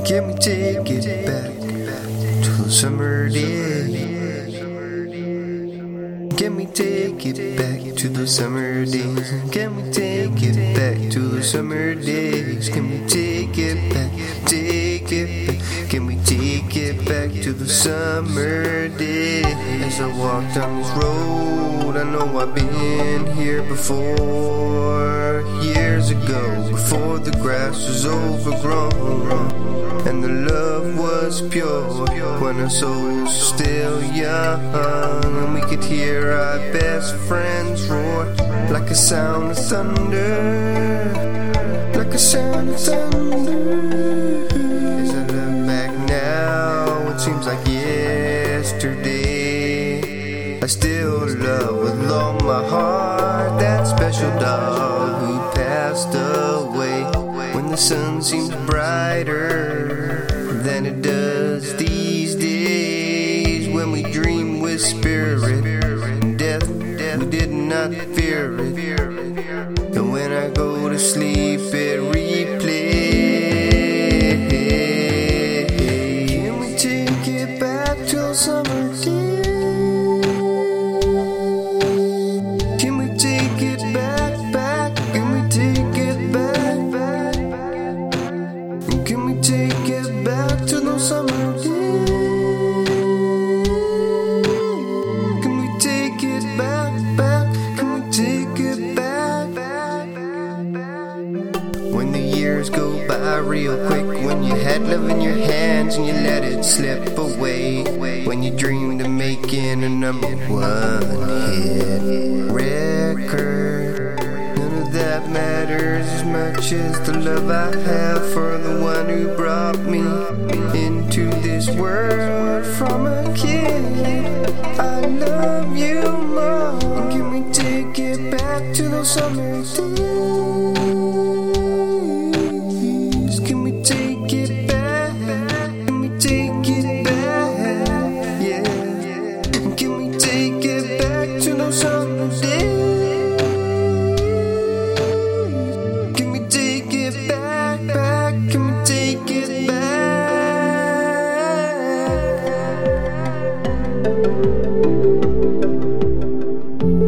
Can we take it back to the summer days? Can we take it back to the summer days? Can we take it back to the summer days? Can we take it back, take it back? Can we take it back to the summer days? As I walk down this road, I know I've been here before. Years ago, before the grass was overgrown and the love was pure, when our souls were still young and we could hear our best friends roar like a sound of thunder, like a sound of thunder. As I look back now, it seems like yesterday. I still love with all my heart that special dog who passed away when the sun seems brighter than it does these days. When we dream with spirit and death, we did not fear it. And when I go to sleep, it replays. Can we take it back till summer days? Can we take it back, back? Can we take it back, back? Can we take it back to those summer days? Can we take it back, back? Can we take it back, back? When the years go by real quick, when you had love in your hands and you let it slip away, when you dreamed of making a #1 hit record, none of that matters as much as the love I have for the one who brought me into this world from a kid. I love you more. Can we take it back to those summer days? Can we take it back? Can we take it back? Yeah. Can we take it back to those summer days? Can we take it